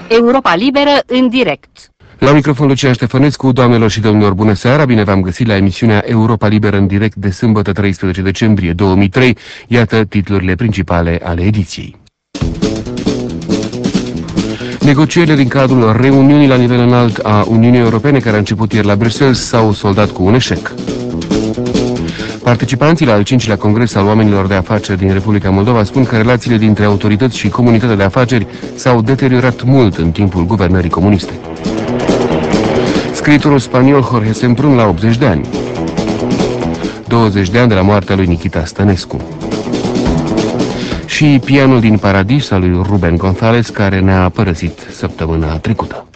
Europa Liberă în direct. La microfon Lucian Ștefănescu, doamnelor și domnilor, bună seara, bine v-am găsit la emisiunea Europa Liberă în direct de sâmbătă 13 decembrie 2003. Iată titlurile principale ale ediției. Negocierile din cadrul reuniunii la nivel înalt a Uniunii Europene, care a început ieri la Bruxelles, s-au soldat cu un eșec. Participanții la al 5-lea Congres al oamenilor de afaceri din Republica Moldova spun că relațiile dintre autorități și comunitatea de afaceri s-au deteriorat mult în timpul guvernării comuniste. Scriitorul spaniol Jorge Semprún la 80 de ani. 20 de ani de la moartea lui Nikita Stănescu. Și Pianul din Paradis al lui Rubén González, care ne-a părăsit săptămâna trecută.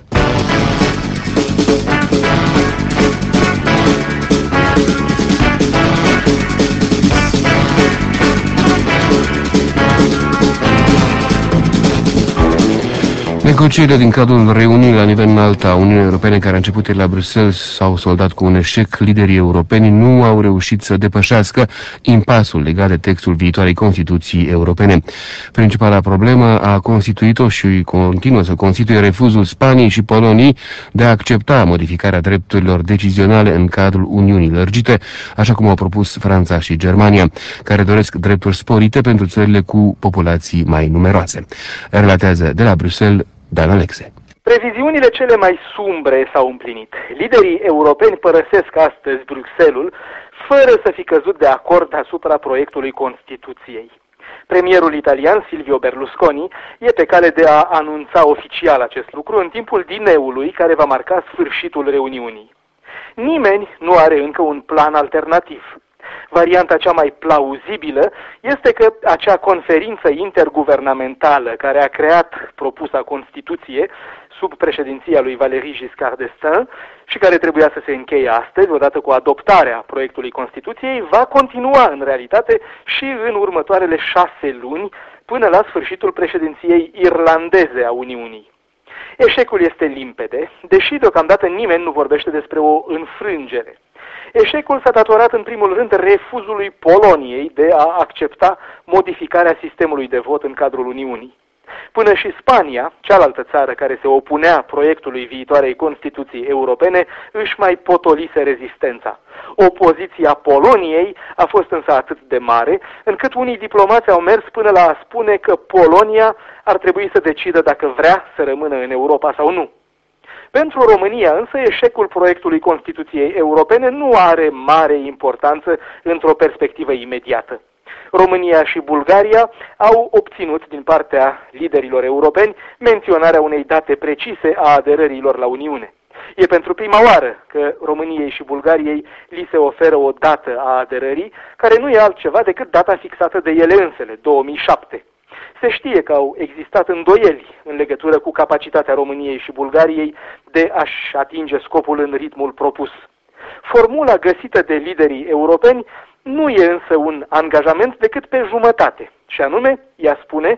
Negocierile din cadrul reuniunii la nivel înalt a Uniunii Europene, care a început ieri la Bruxelles, s-au soldat cu un eșec. Liderii europeni nu au reușit să depășească impasul legat de textul viitoarei Constituții Europene. Principala problemă a constituit-o și continuă să constituie refuzul Spaniei și Poloniei de a accepta modificarea drepturilor decizionale în cadrul Uniunii lărgite, așa cum au propus Franța și Germania, care doresc drepturi sporite pentru țările cu populații mai numeroase. Relatează de la Bruxelles Dan Alexe. Previziunile cele mai sumbre s-au împlinit. Liderii europeni părăsesc astăzi Bruxelles fără să fi căzut de acord asupra proiectului Constituției. Premierul italian Silvio Berlusconi e pe cale de a anunța oficial acest lucru în timpul dineului care va marca sfârșitul reuniunii. Nimeni nu are încă un plan alternativ. Varianta cea mai plauzibilă este că acea conferință interguvernamentală care a creat propusa Constituție sub președinția lui Valéry Giscard d'Estaing și care trebuia să se încheie astăzi, odată cu adoptarea proiectului Constituției, va continua în realitate și în următoarele 6 luni până la sfârșitul președinției irlandeze a Uniunii. Eșecul este limpede, deși deocamdată nimeni nu vorbește despre o înfrângere. Eșecul s-a datorat în primul rând refuzului Poloniei de a accepta modificarea sistemului de vot în cadrul Uniunii. Până și Spania, cealaltă țară care se opunea proiectului viitoarei Constituții Europene, își mai potolise rezistența. Opoziția Poloniei a fost însă atât de mare, încât unii diplomați au mers până la a spune că Polonia ar trebui să decidă dacă vrea să rămână în Europa sau nu. Pentru România însă eșecul proiectului Constituției Europene nu are mare importanță într-o perspectivă imediată. România și Bulgaria au obținut din partea liderilor europeni menționarea unei date precise a aderărilor la Uniune. E pentru prima oară că României și Bulgariei li se oferă o dată a aderării, care nu e altceva decât data fixată de ele însele, 2007. Se știe că au existat îndoieli în legătură cu capacitatea României și Bulgariei de a-și atinge scopul în ritmul propus. Formula găsită de liderii europeni nu e însă un angajament decât pe jumătate, și anume, ea spune,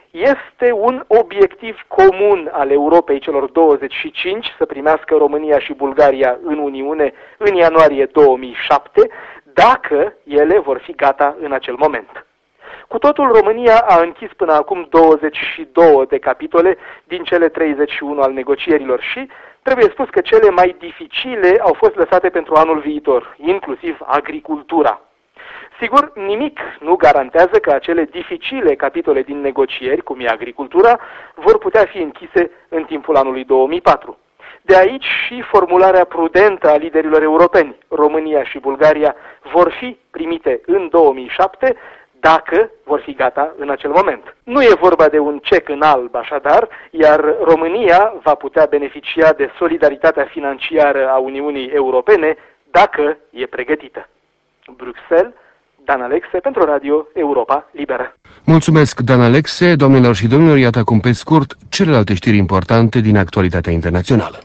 este un obiectiv comun al Europei celor 25 să primească România și Bulgaria în Uniune în ianuarie 2007, dacă ele vor fi gata în acel moment. Cu totul, România a închis până acum 22 de capitole din cele 31 al negocierilor și trebuie spus că cele mai dificile au fost lăsate pentru anul viitor, inclusiv agricultura. Sigur, nimic nu garantează că acele dificile capitole din negocieri, cum e agricultura, vor putea fi închise în timpul anului 2004. De aici și formularea prudentă a liderilor europeni. România și Bulgaria vor fi primite în 2007, dacă vor fi gata în acel moment. Nu e vorba de un cec în alb, așadar, iar România va putea beneficia de solidaritatea financiară a Uniunii Europene dacă e pregătită. Bruxelles, Dan Alexe pentru Radio Europa Liberă. Mulțumesc, Dan Alexe. Doamnelor și domnilor, iată acum pe scurt celelalte știri importante din actualitatea internațională.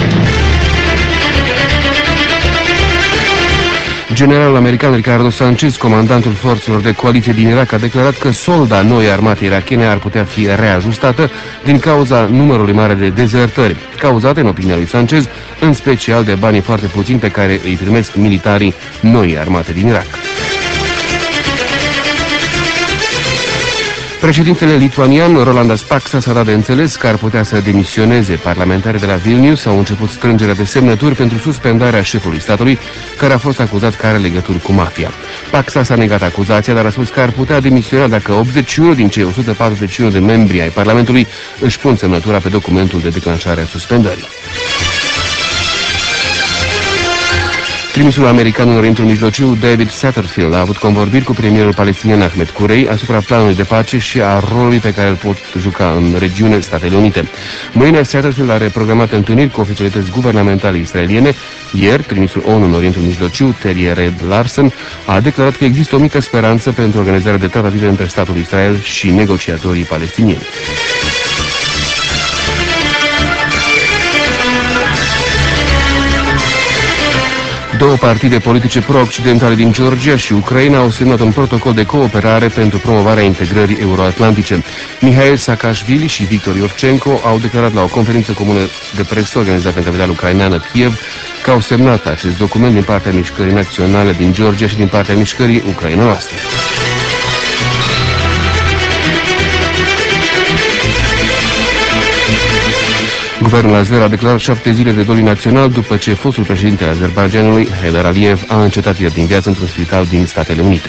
Generalul american Ricardo Sanchez, comandantul forțelor de coaliție din Irak, a declarat că solda noii armate irakiene ar putea fi reajustată din cauza numărului mare de dezertări, cauzate, în opinia lui Sanchez, în special de banii foarte puțini pe care îi primesc militarii noii armate din Irak. Președintele lituanian Rolandas Paksas a dat de înțeles că ar putea să demisioneze. Parlamentarii de la Vilnius au început strângerea de semnături pentru suspendarea șefului statului, care a fost acuzat că are legături cu mafia. Paksas a negat acuzația, dar a spus că ar putea demisiona dacă 81 din cei 141 de membri ai Parlamentului își pun semnătura pe documentul de declanșare a suspendării. Trimisul american în Orientul Mijlociu, David Satterfield, a avut convorbiri cu premierul palestinian Ahmed Kurei asupra planului de pace și a rolului pe care îl pot juca în regiune Statele Unite. Mâine, Satterfield are programate întâlniri cu oficialități guvernamentale israeliene. Ieri, trimisul ONU în Orientul Mijlociu, Terry Reid Larsen, a declarat că există o mică speranță pentru organizarea de tratative între statul Israel și negociatorii palestinieni. Două partide politice pro-occidentale din Georgia și Ucraina au semnat un protocol de cooperare pentru promovarea integrării euroatlantice. Mihail Saakashvili și Victor Iorchenko au declarat la o conferință comună de presă organizată în capitala ucraineană Kiev că au semnat acest document din partea Mișcării Naționale din Georgia și din partea Mișcării Ucraina Noastră. Guvernul azer a declarat 7 zile de doliu național după ce fostul președinte al Azerbaidjanului, Heydar Aliyev, a încetat ieri din viață într-un spital din Statele Unite.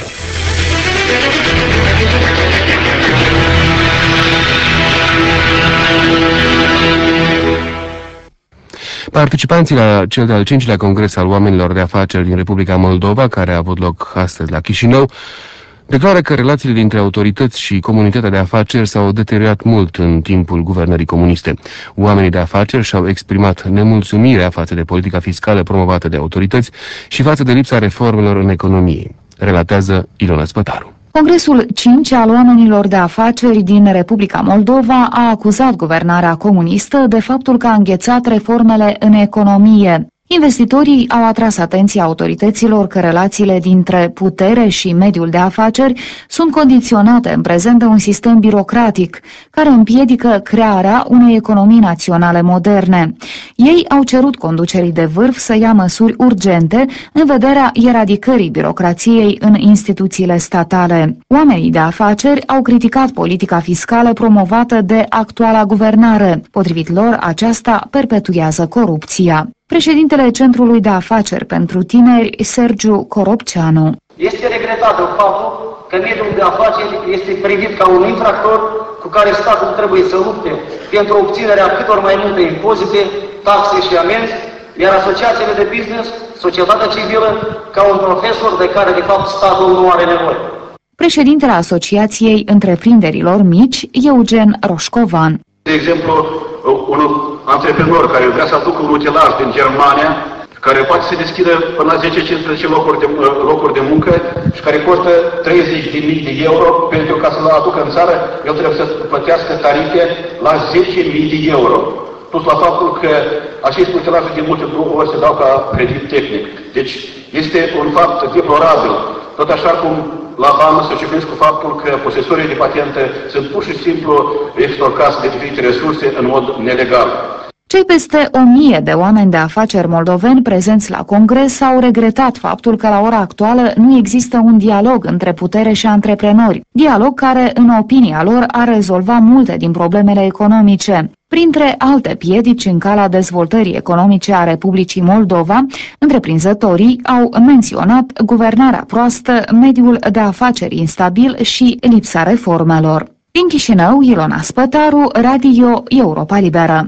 Participanții la cel de-al 5-lea congres al oamenilor de afaceri din Republica Moldova, care a avut loc astăzi la Chișinău, declară că relațiile dintre autorități și comunitatea de afaceri s-au deteriorat mult în timpul guvernării comuniste. Oamenii de afaceri și-au exprimat nemulțumirea față de politica fiscală promovată de autorități și față de lipsa reformelor în economie, relatează Ilona Spătaru. Congresul 5 al oamenilor de afaceri din Republica Moldova a acuzat guvernarea comunistă de faptul că a înghețat reformele în economie. Investitorii au atras atenția autorităților că relațiile dintre putere și mediul de afaceri sunt condiționate în prezent de un sistem birocratic care împiedică crearea unei economii naționale moderne. Ei au cerut conducerii de vârf să ia măsuri urgente în vederea eradicării birocrației în instituțiile statale. Oamenii de afaceri au criticat politica fiscală promovată de actuala guvernare. Potrivit lor, aceasta perpetuează corupția. Președintele Centrului de Afaceri pentru Tineri, Sergiu Coropceanu. Este regretabil faptul că mediul de afaceri este privit ca un infractor cu care statul trebuie să lupte pentru obținerea câtor mai multe impozite, taxe și amenzi, iar asociațiile de business, societatea civilă, ca un profesor de care de fapt statul nu are nevoie. Președintele Asociației Întreprinderilor Mici, Eugen Roșcovan. De exemplu, un antreprenor care vrea să aducă un utilaj din Germania, care poate să deschidă până la 10-15 locuri de muncă și care costă 30.000 de euro, pentru ca să-l aducă în țară, el trebuie să plătească tarife la 10.000 de euro. Plus la faptul că aceste utilaje de multe ori se dau ca credit tehnic. Deci este un fapt deplorabil. Tot așa cum la bană să ciupiți cu faptul că posesorii de patente sunt pur și simplu extorcați de diferite resurse în mod nelegal. Cei peste 1000 de oameni de afaceri moldoveni prezenți la congres au regretat faptul că la ora actuală nu există un dialog între putere și antreprenori, dialog care, în opinia lor, ar rezolva multe din problemele economice. Printre alte piedici în calea dezvoltării economice a Republicii Moldova, întreprinzătorii au menționat guvernarea proastă, mediul de afaceri instabil și lipsa reformelor. Din Chișinău, Ilona Spătaru, Radio Europa Liberă.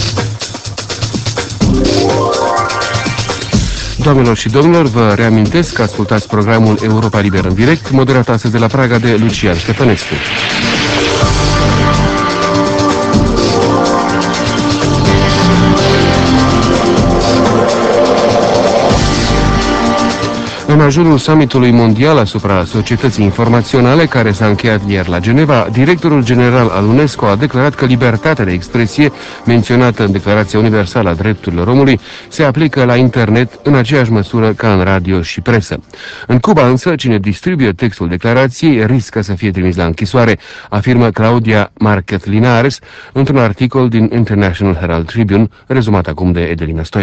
Doamnelor și domnilor, vă reamintesc că ascultați programul Europa Liberă în direct, moderat astăzi de la Praga de Lucian Ștefănescu. În ajunul summitului mondial asupra societății informaționale, care s-a încheiat ieri la Geneva, directorul general al UNESCO a declarat că libertatea de expresie, menționată în Declarația Universală a Drepturilor Omului, se aplică la internet în aceeași măsură ca în radio și presă. În Cuba însă, cine distribuie textul declarației riscă să fie trimis la închisoare, afirmă Claudia Marquez Linares într-un articol din International Herald Tribune, rezumat acum de Edelina Stoian.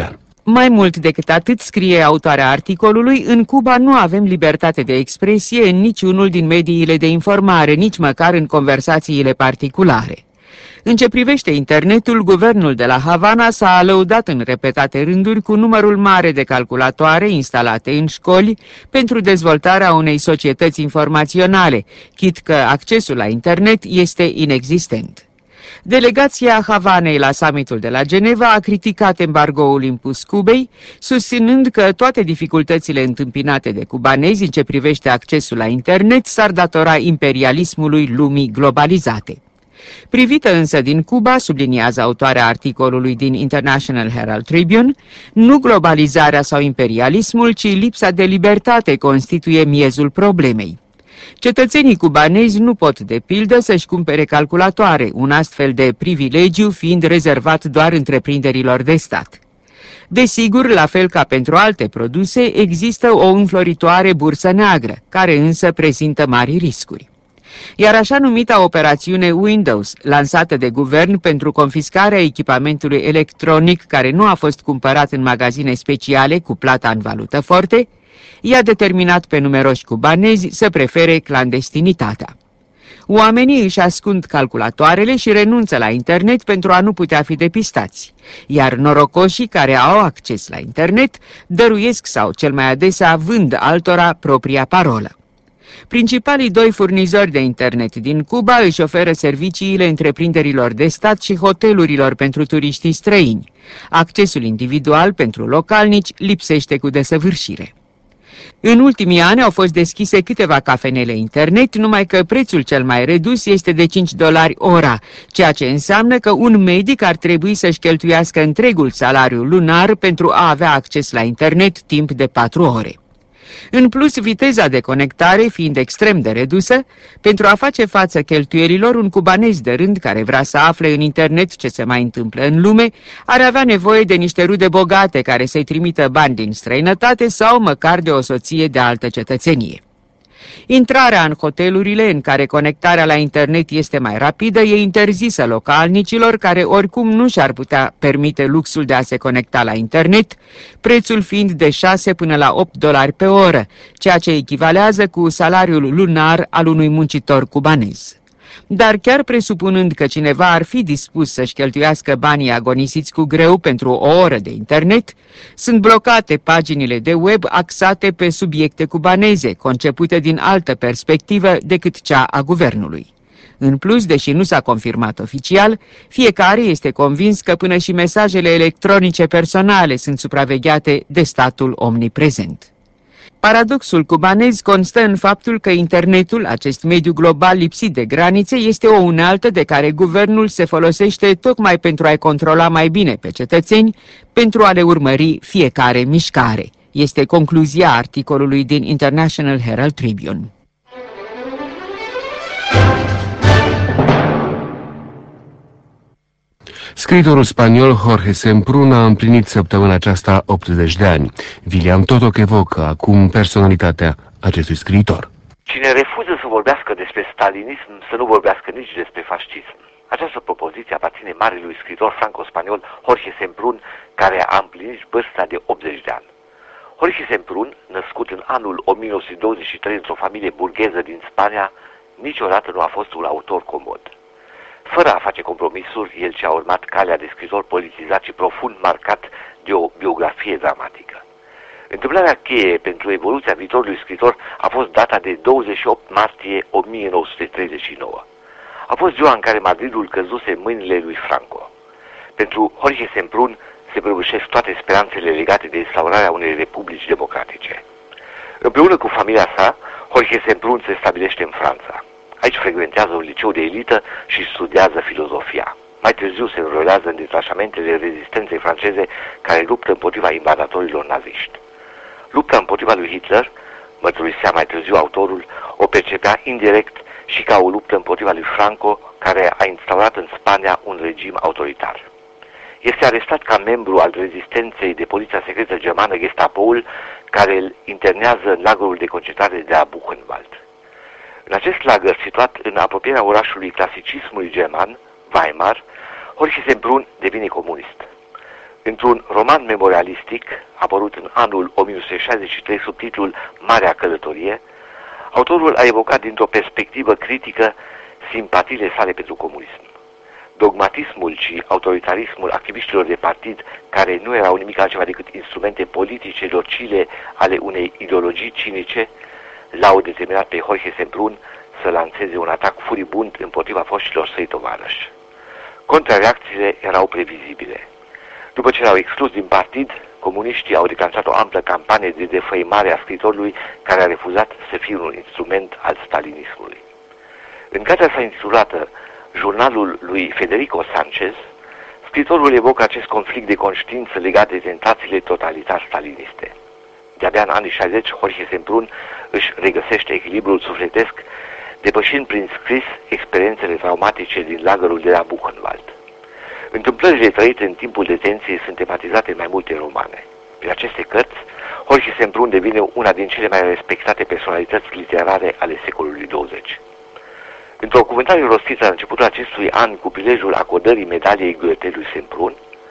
Mai mult decât atât, scrie autoarea articolului, în Cuba nu avem libertate de expresie în niciunul din mediile de informare, nici măcar în conversațiile particulare. În ce privește internetul, guvernul de la Havana s-a lăudat în repetate rânduri cu numărul mare de calculatoare instalate în școli pentru dezvoltarea unei societăți informaționale, chit că accesul la internet este inexistent. Delegația Havanei la summitul de la Geneva a criticat embargoul impus Cubei, susținând că toate dificultățile întâmpinate de cubanezi în ce privește accesul la internet s-ar datora imperialismului lumii globalizate. Privită însă din Cuba, subliniază autoarea articolului din International Herald Tribune, nu globalizarea sau imperialismul, ci lipsa de libertate constituie miezul problemei. Cetățenii cubanezi nu pot, de pildă, să-și cumpere calculatoare, un astfel de privilegiu fiind rezervat doar întreprinderilor de stat. Desigur, la fel ca pentru alte produse, există o înfloritoare bursă neagră, care însă prezintă mari riscuri. Iar așa numita operațiune Windows, lansată de guvern pentru confiscarea echipamentului electronic care nu a fost cumpărat în magazine speciale cu plata în valută forte, i-a determinat pe numeroși cubanezi să prefere clandestinitatea. Oamenii își ascund calculatoarele și renunță la internet pentru a nu putea fi depistați, iar norocoșii care au acces la internet dăruiesc sau cel mai adesea vând altora propria parolă. Principalii doi furnizori de internet din Cuba își oferă serviciile întreprinderilor de stat și hotelurilor pentru turiștii străini. Accesul individual pentru localnici lipsește cu desăvârșire. În ultimii ani au fost deschise câteva cafenele internet, numai că prețul cel mai redus este de $5 ora, ceea ce înseamnă că un medic ar trebui să-și cheltuiască întregul salariu lunar pentru a avea acces la internet timp de 4 ore. În plus, viteza de conectare fiind extrem de redusă, pentru a face față cheltuielilor, un cubanez de rând care vrea să afle în internet ce se mai întâmplă în lume, ar avea nevoie de niște rude bogate care să-i trimită bani din străinătate sau măcar de o soție de altă cetățenie. Intrarea în hotelurile în care conectarea la internet este mai rapidă e interzisă localnicilor care oricum nu și-ar putea permite luxul de a se conecta la internet, prețul fiind de 6 până la $8 pe oră, ceea ce echivalează cu salariul lunar al unui muncitor cubanez. Dar chiar presupunând că cineva ar fi dispus să-și cheltuiască banii agonisiți cu greu pentru o oră de internet, sunt blocate paginile de web axate pe subiecte cubaneze, concepute din altă perspectivă decât cea a guvernului. În plus, deși nu s-a confirmat oficial, fiecare este convins că până și mesajele electronice personale sunt supravegheate de statul omniprezent. Paradoxul cubanez constă în faptul că internetul, acest mediu global lipsit de granițe, este o unealtă de care guvernul se folosește tocmai pentru a-i controla mai bine pe cetățeni, pentru a le urmări fiecare mișcare. Este concluzia articolului din International Herald Tribune. Scriitorul spaniol Jorge Semprún a împlinit săptămâna aceasta 80 de ani. William Totoc evocă acum personalitatea acestui scriitor. Cine refuză să vorbească despre stalinism, să nu vorbească nici despre fascism. Această propoziție aparține marelui scriitor franco-spaniol Jorge Semprún, care a împlinit vârsta de 80 de ani. Jorge Semprún, născut în anul 1923 într-o familie burgheză din Spania, niciodată nu a fost un autor comod. Fără a face compromisuri, el și-a urmat calea de scriitor politizat și profund marcat de o biografie dramatică. Întâmplarea cheie pentru evoluția viitorului scriitor a fost data de 28 martie 1939. A fost ziua în care Madridul căzuse în mâinile lui Franco. Pentru Jorge Semprún se prăbușesc toate speranțele legate de instaurarea unei republici democratice. Împreună cu familia sa, Jorge Semprún se stabilește în Franța. Aici frecventează un liceu de elită și studiază filozofia. Mai târziu se înrolează în detașamentele rezistenței franceze care luptă împotriva invadatorilor naziști. Lupta împotriva lui Hitler, mărturisea mai târziu autorul, o percepea indirect și ca o luptă împotriva lui Franco, care a instaurat în Spania un regim autoritar. Este arestat ca membru al rezistenței de poliția secretă germană Gestapoul, care îl internează în lagărul de concentrare de la Buchenwald. În acest lagăr, situat în apropierea orașului clasicismului german, Weimar, Jorge Semprún devine comunist. Într-un roman memorialistic, apărut în anul 1963 sub titlul Marea Călătorie, autorul a evocat dintr-o perspectivă critică simpatiile sale pentru comunism. Dogmatismul și autoritarismul activiștilor de partid, care nu erau nimic altceva decât instrumente politice docile ale unei ideologii cinice, l-au determinat pe Jorge Semprún să lanseze un atac furibund împotriva foștilor săi tovarăși. Contrareacțiile erau previzibile. După ce l-au exclus din partid, comuniștii au declanșat o amplă campanie de defăimare a scriitorului care a refuzat să fie un instrument al stalinismului. În cartea sa intitulată Jurnalul lui Federico Sanchez, scriitorul evocă acest conflict de conștiință legat de tentațiile totalitar-staliniste. De-abia în anii 60, Jorge Semprún își regăsește echilibrul sufletesc, depășind prin scris experiențele traumatice din lagărul de la Buchenwald. Întâmplările trăite în timpul detenției sunt tematizate în mai multe romane. Prin aceste cărți, Jorge Semprún devine una din cele mai respectate personalități literare ale secolului 20. Într-o cuvântare rostită la începutul acestui an cu prilejul acordării medaliei Goethe lui Semprún,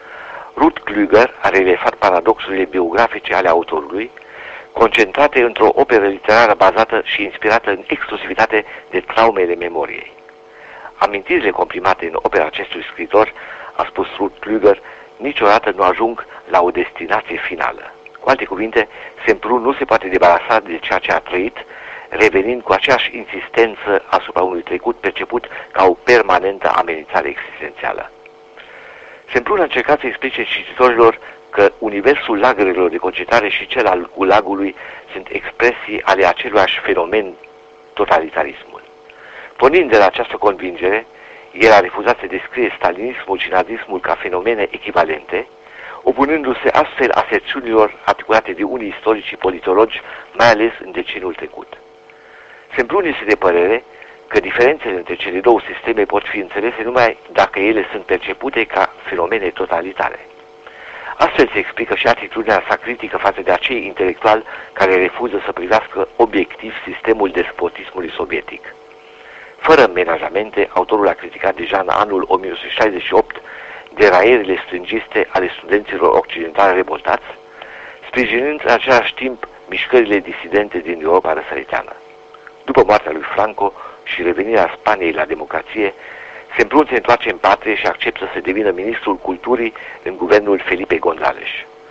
Ruth Klüger a relefat paradoxurile biografice ale autorului, concentrate într-o operă literară bazată și inspirată în exclusivitate de traumele memoriei. Amintirile comprimate în opera acestui scriitor, a spus Ruth Klüger, niciodată nu ajung la o destinație finală. Cu alte cuvinte, Semprún nu se poate debarasa de ceea ce a trăit, revenind cu aceeași insistență asupra unui trecut perceput ca o permanentă amenințare existențială. Semprún a încercat să explice cititorilor că universul lagărelor de concentrare și cel al gulagului sunt expresii ale aceluiași fenomen, totalitarismul. Pornind de la această convingere, el a refuzat să descrie stalinismul și nazismul ca fenomene echivalente, opunându-se astfel aserțiunilor articulate de unii istorici și politologi, mai ales în deceniul trecut. Semprún este de părere că diferențele între cele două sisteme pot fi înțelese numai dacă ele sunt percepute ca fenomene totalitare. Astfel se explică și atitudinea sa critică față de acei intelectuali care refuză să privească obiectiv sistemul despotismului sovietic. Fără menajamente, autorul a criticat deja în anul 1968 deraierile strângiste ale studenților occidentali revoltați, sprijinind în același timp mișcările disidente din Europa răsăriteană. După moartea lui Franco și revenirea Spaniei la democrație, Semprún se întoarce în patrie și acceptă să devină ministrul culturii în guvernul Felipe González.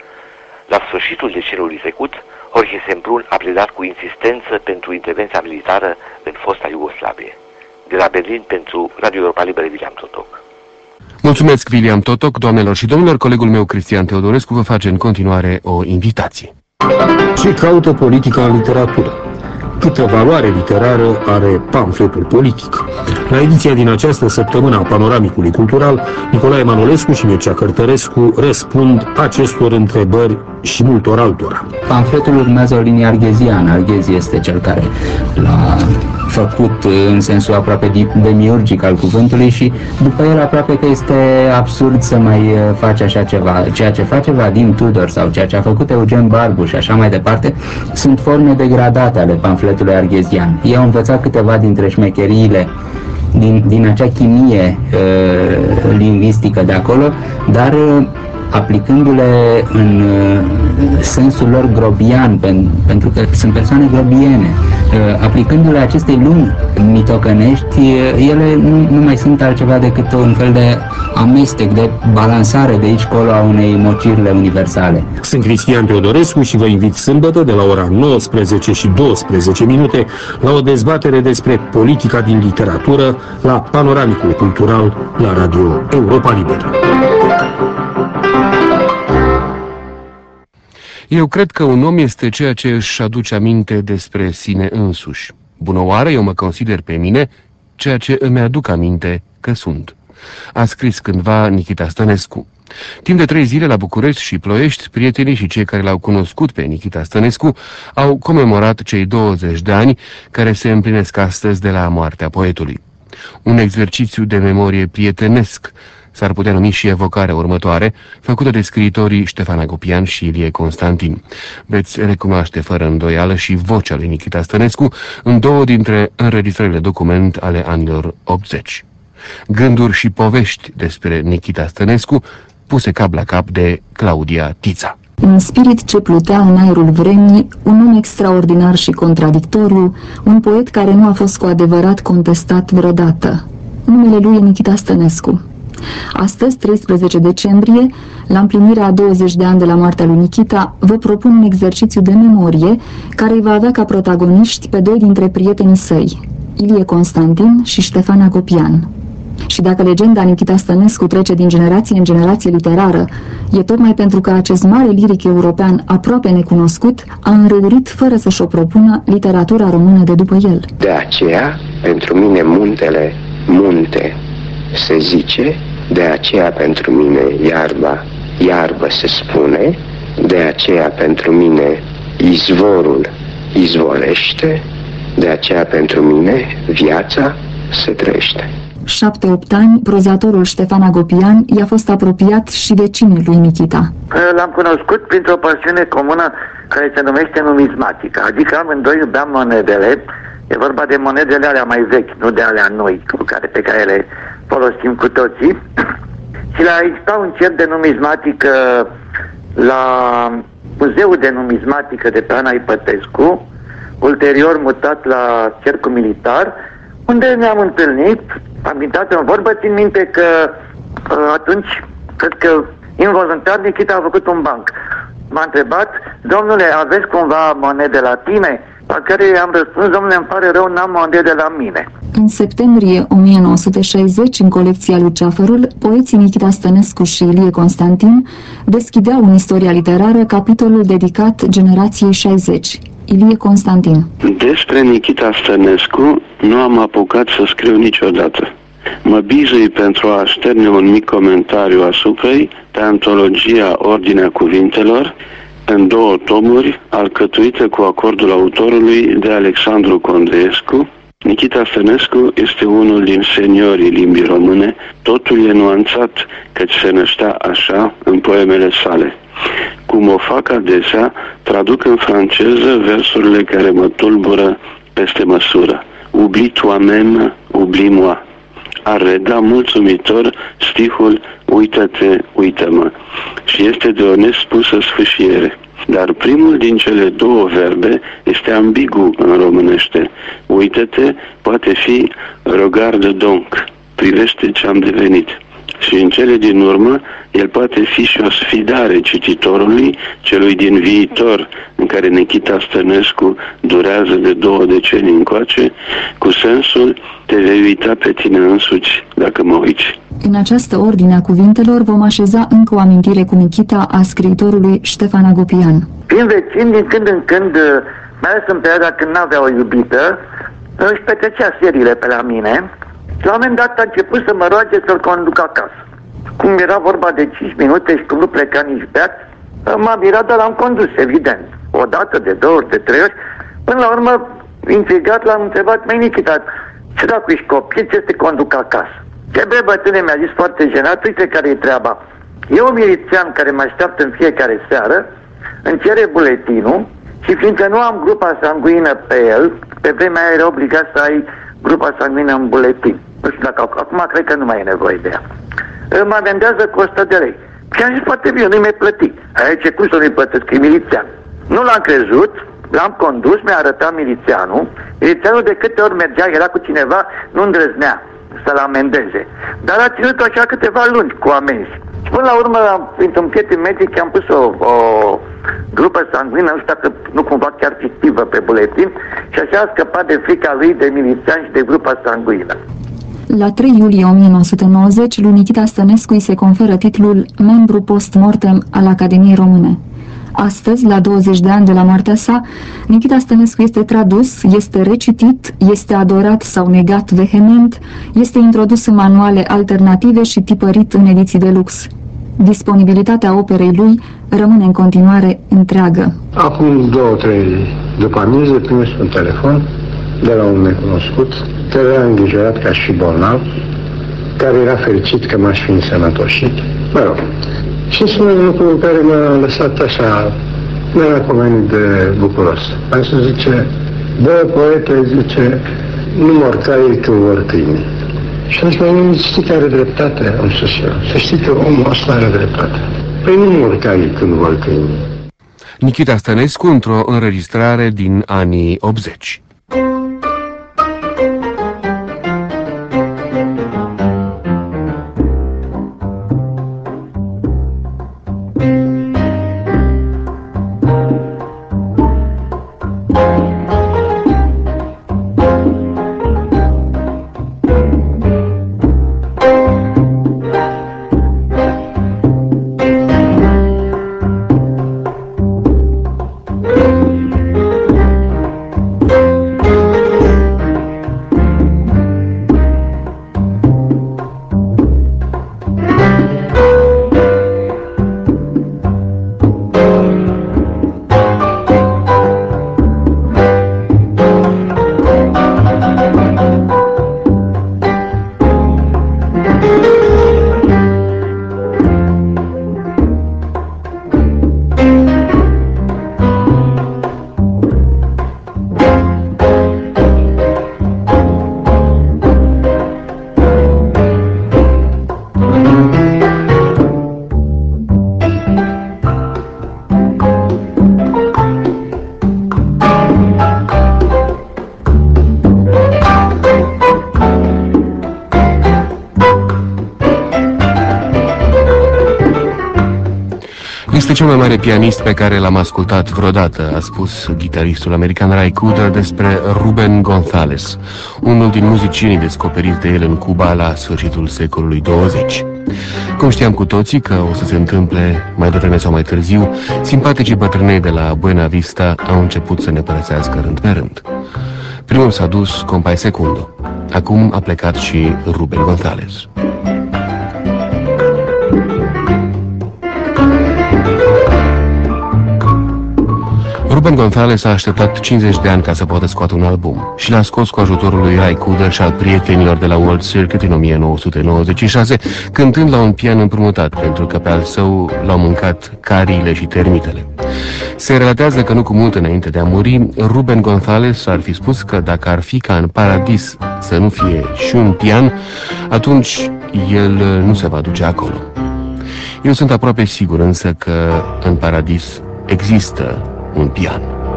La sfârșitul deceniului trecut, Jorge Semprún a pledat cu insistență pentru intervenția militară în fosta Iugoslavie. De la Berlin, pentru Radio Europa Liberă, William Totoc. Mulțumesc, William Totoc. Doamnelor și domnilor, colegul meu Cristian Teodorescu vă face în continuare o invitație. Ce caută politica în literatură? Câtă valoare literară are pamfletul politic? La ediția din această săptămână a Panoramicului Cultural, Nicolae Manolescu și Mircea Cărtărescu răspund acestor întrebări și multor altora. Pamfletul urmează o linie argheziană. Arghezi este cel care l-a făcut în sensul aproape demiurgic al cuvântului și după el aproape că este absurd să mai faci așa ceva. Ceea ce face Vadim Tudor sau ceea ce a făcut Eugen Barbu și așa mai departe sunt forme degradate ale pamfletului arghezian. Ei au învățat câteva dintre șmecheriile din acea chimie lingvistică de acolo, dar aplicându-le în sensul lor grobian, pentru că sunt persoane grobiene, aplicându-le acestei lumi mitocănești, ele nu mai sunt altceva decât un fel de amestec, de balansare de aici colo a unei mocirle universale. Sunt Cristian Teodorescu și vă invit sâmbătă de la ora 19 și 12 minute la o dezbatere despre politica din literatură la Panoramicul Cultural la Radio Europa Liberă. Eu cred că un om este ceea ce își aduce aminte despre sine însuși. Bună oară, eu mă consider pe mine ceea ce îmi aduc aminte că sunt. A scris cândva Nichita Stănescu. Timp de 3 zile la București și Ploiești, prietenii și cei care l-au cunoscut pe Nichita Stănescu au comemorat cei 20 de ani care se împlinesc astăzi de la moartea poetului. Un exercițiu de memorie prietenesc, s-ar putea numi și evocarea următoare, făcută de scriitorii Ștefan Agopian și Ilie Constantin. Veți recunoaște fără îndoială și vocea lui Nichita Stănescu în 2 dintre înregistrările document ale anilor 80. Gânduri și povești despre Nichita Stănescu puse cap la cap de Claudia Tița. Un spirit ce plutea în aerul vremii, un om extraordinar și contradictoriu, un poet care nu a fost cu adevărat contestat vreodată. Numele lui e Nichita Stănescu. Astăzi, 13 decembrie, la împlinirea a 20 de ani de la moartea lui Nichita, vă propun un exercițiu de memorie care îi va avea ca protagoniști pe doi dintre prietenii săi, Ilie Constantin și Ștefan Agopian. Și dacă legenda Nichita Stănescu trece din generație în generație literară, e tocmai pentru că acest mare liric european aproape necunoscut a înrăurit fără să-și o propună literatura română de după el. De aceea, pentru mine muntele, munte se zice, de aceea pentru mine iarba, iarbă se spune, de aceea pentru mine izvorul izvorește, de aceea pentru mine viața se trăiește. 7-8 ani, prozatorul Ștefan Agopian i-a fost apropiat și vecinul lui Nichita. L-am cunoscut printr-o pasiune comună care se numește numismatică, adică amândoi iubeam monedele. E vorba de monedele alea mai vechi, nu de alea noi, pe care le folosim cu toții. Și la exista un cer de numismatică la Muzeul de Numismatică de pe Ana Ipătescu, ulterior mutat la Cercul Militar, unde ne-am întâlnit, am intrat în vorbă, țin minte că atunci, cred că involuntar, Nichita a făcut un banc. M-a întrebat, domnule, aveți cumva monede la tine? La care am răspuns, domnule, îmi pare rău, n-am monede la mine. În septembrie 1960, în colecția lui Ceafărul, poeții Nichita Stănescu și Ilie Constantin deschideau în istoria literară capitolul dedicat generației 60. Ilie Constantin. Despre Nichita Stănescu nu am apucat să scriu niciodată. Mă bizui pentru a așterne un mic comentariu asupra-i pe antologia Ordinea Cuvintelor, în 2 tomuri, alcătuită cu acordul autorului de Alexandru Condreescu. Nichita Stănescu este unul din seniorii limbii române, totul e nuanțat căci se năștea așa în poemele sale. Cum o fac adesea, traduc în franceză versurile care mă tulbură peste măsură. Oublie toi-même, oublie-moi. Ar reda mulțumitor stihul Uită-te, uită-mă. Și este de o nespusă sfâșiere. Dar primul din cele 2 verbe este ambigu în românește. Uită-te poate fi regarde donc, privește ce-am devenit. Și în cele din urmă, el poate fi și o sfidare cititorului, celui din viitor, în care Nichita Stănescu durează de 2 decenii încoace, cu sensul te vei uita pe tine însuți dacă mă uiți. În această ordine a cuvintelor vom așeza încă o amintire cu Nichita a scriitorului Ștefan Agopian. Fiind vecin, din când în când, mai ales în perioada când n-avea o iubită, își petrecea seriile pe la mine. La un moment dat a început să mă roage să-l conduc acasă. Cum era vorba de 5 minute și cum nu pleca nici beat, m-a mirat, dar l-am condus, evident. O dată, de 2 ori, de 3 ori. Până la urmă, intrigat, l-am întrebat, măi Nichita, ce dacă ești copil, ce te conduc acasă? Ce bre, bătâne, mi-a zis foarte jenat, uite care e treaba. E un milițian care mă așteaptă în fiecare seară, îmi cere buletinul și fiindcă nu am grupa sanguină pe el, pe vremea aia era obligat să ai grupa sanguină în buletin. Nu știu dacă acum cred că nu mai e nevoie de ea. Mă vendează cu 100 de lei. Și am zis foarte bine, nu-i mai plătit. Aici cum să nu-i plătesc, e milițian. Nu l-am crezut, l-am condus, mi-a arătat milițianul. Milițianul de câte ori mergea, era cu cineva, nu îndrăznea să-l amendeze. Dar a ținut așa câteva luni cu amenzi. Și până la urmă, printr-un prieten medic, am pus o grupă sanguină, nu știu dacă nu cumva chiar fictivă pe buletin, și așa a scăpat de frica lui de milițian și de grupa sanguină. La 3 iulie 1990, lui Nichita Stănescu îi se conferă titlul membru post-mortem al Academiei Române. Astăzi, la 20 de ani de la moartea sa, Nichita Stănescu este tradus, este recitit, este adorat sau negat vehement, este introdus în manuale alternative și tipărit în ediții de lux. Disponibilitatea operei lui rămâne în continuare întreagă. Acum 2-3 după amiază primesc un telefon de la un necunoscut, care era îngrijorat ca și bolnav, care era fericit că m-aș fi însănătoșit. Mă rog. Și spune un lucru în care m-a lăsat așa, mi-a pomenit de bucuros. Așa zice, bă, poete, zice, nu mor caii când vor câinii. Și atunci mai mult, știi că are dreptate, am spus eu. Să știi că omul ăsta are dreptate. Păi nu mor caii când vor câinii. Nikita Stănescu într-o înregistrare din anii 80. Este cel mai mare pianist pe care l-am ascultat vreodată, a spus gitaristul american Ray Cooder despre Rubén González, unul din muzicienii descoperiți de el în Cuba la sfârșitul secolului 20. Cum știam cu toții că o să se întâmple mai devreme sau mai târziu, simpaticii bătrânei de la Buena Vista au început să ne părăsească rând pe rând. Primul s-a dus Compay Segundo. Acum a plecat și Rubén González. Rubén González a așteptat 50 de ani ca să poată scoate un album și l-a scos cu ajutorul lui Ray Cooder și al prietenilor de la World Circuit în 1996, cântând la un pian împrumutat, pentru că pe al său l-au mâncat cariile și termitele. Se relatează că nu cu mult înainte de a muri, Rubén González ar fi spus că dacă ar fi ca în paradis să nu fie și un pian, atunci el nu se va duce acolo. Eu sunt aproape sigur însă că în paradis există un pian.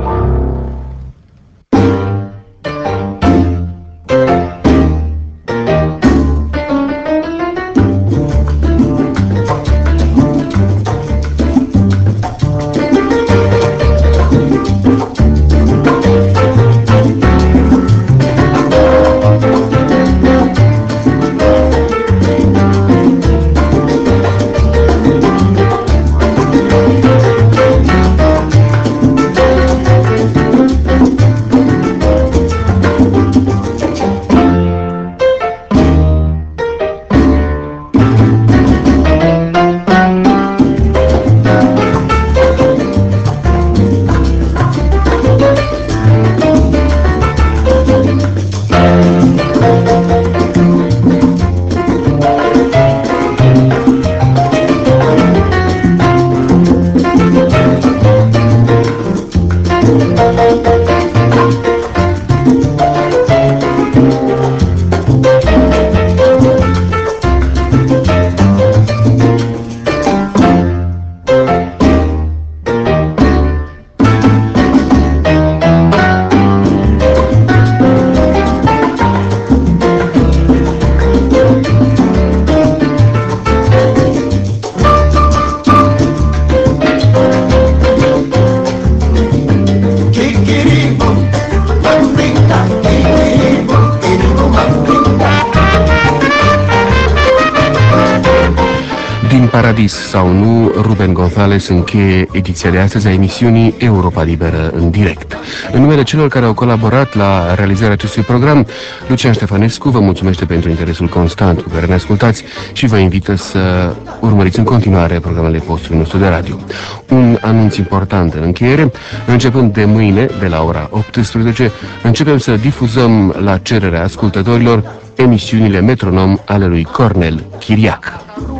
Paradis sau nu, Rubén González încheie ediția de astăzi a emisiunii Europa Liberă în direct. În numele celor care au colaborat la realizarea acestui program, Lucian Ștefănescu vă mulțumește pentru interesul constant cu care ne ascultați și vă invită să urmăriți în continuare programele postului nostru de radio. Un anunț important în încheiere: începând de mâine, de la ora 18, începem să difuzăm la cererea ascultătorilor emisiunile Metronom ale lui Cornel Chiriac.